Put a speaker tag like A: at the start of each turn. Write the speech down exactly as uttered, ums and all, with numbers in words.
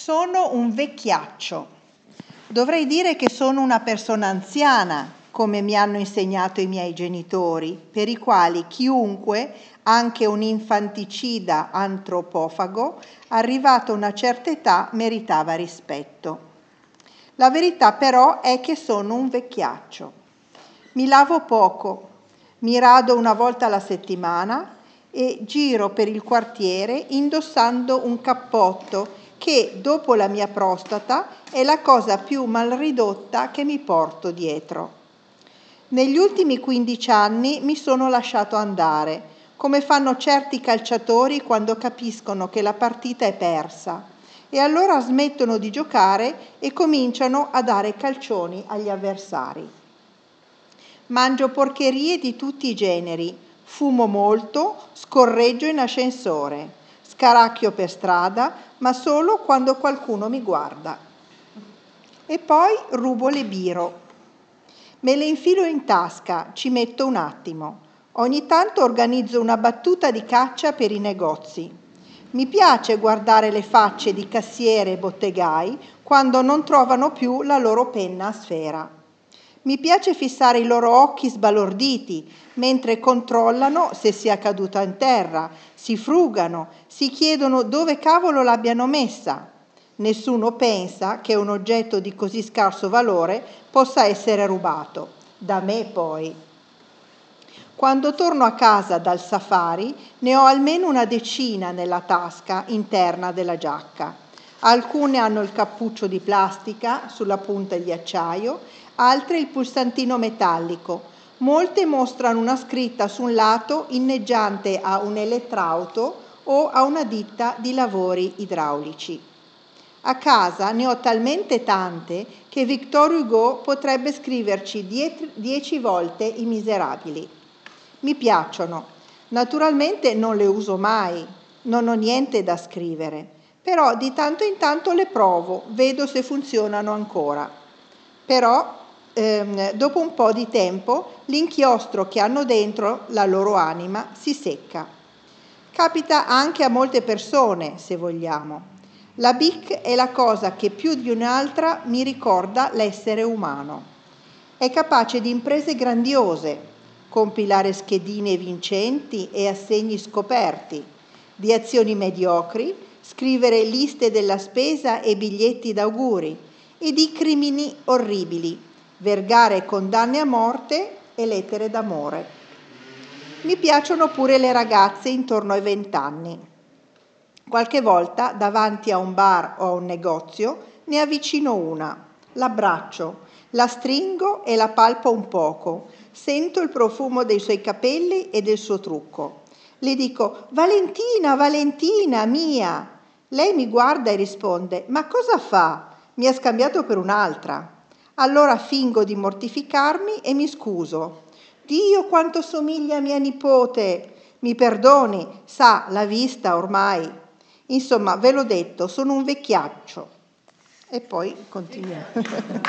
A: Sono un vecchiaccio. Dovrei dire che sono una persona anziana, come mi hanno insegnato i miei genitori, per i quali chiunque, anche un infanticida antropofago, arrivato a una certa età meritava rispetto. La verità però è che sono un vecchiaccio. Mi lavo poco, mi rado una volta alla settimana e giro per il quartiere indossando un cappotto che, dopo la mia prostata, è la cosa più mal ridotta che mi porto dietro. Negli ultimi quindici anni mi sono lasciato andare, come fanno certi calciatori quando capiscono che la partita è persa, e allora smettono di giocare e cominciano a dare calcioni agli avversari. Mangio porcherie di tutti i generi, fumo molto, scorreggio in ascensore, scaracchio per strada, ma solo quando qualcuno mi guarda. E poi rubo le biro. Me le infilo in tasca, ci metto un attimo. Ogni tanto organizzo una battuta di caccia per i negozi. Mi piace guardare le facce di cassiere e bottegai quando non trovano più la loro penna a sfera. Mi piace fissare i loro occhi sbalorditi mentre controllano se sia caduta in terra, si frugano, si chiedono dove cavolo l'abbiano messa. Nessuno pensa che un oggetto di così scarso valore possa essere rubato. Da me poi. Quando torno a casa dal safari ne ho almeno una decina nella tasca interna della giacca. Alcune hanno il cappuccio di plastica sulla punta di acciaio, altre il pulsantino metallico. Molte mostrano una scritta su un lato inneggiante a un elettrauto o a una ditta di lavori idraulici. A casa ne ho talmente tante che Victor Hugo potrebbe scriverci die- dieci volte I Miserabili. Mi piacciono. Naturalmente non le uso mai, non ho niente da scrivere, però di tanto in tanto le provo, vedo se funzionano ancora. Però ehm, dopo un po' di tempo l'inchiostro che hanno dentro la loro anima si secca. Capita anche a molte persone, se vogliamo. La Bic è la cosa che più di un'altra mi ricorda l'essere umano. È capace di imprese grandiose, compilare schedine vincenti e assegni scoperti, di azioni mediocri, scrivere liste della spesa e biglietti d'auguri, e di crimini orribili, vergare e condanne a morte e lettere d'amore. Mi piacciono pure le ragazze intorno ai vent'anni. Qualche volta, davanti a un bar o a un negozio, ne avvicino una, l'abbraccio, la stringo e la palpo un poco, sento il profumo dei suoi capelli e del suo trucco. Le dico: Valentina, Valentina, mia! Lei mi guarda e risponde: ma cosa fa? Mi ha scambiato per un'altra. Allora fingo di mortificarmi e mi scuso. Dio, quanto somiglia a mia nipote! Mi perdoni, sa, l'ha vista ormai. Insomma, ve l'ho detto, sono un vecchiaccio. E poi continuiamo.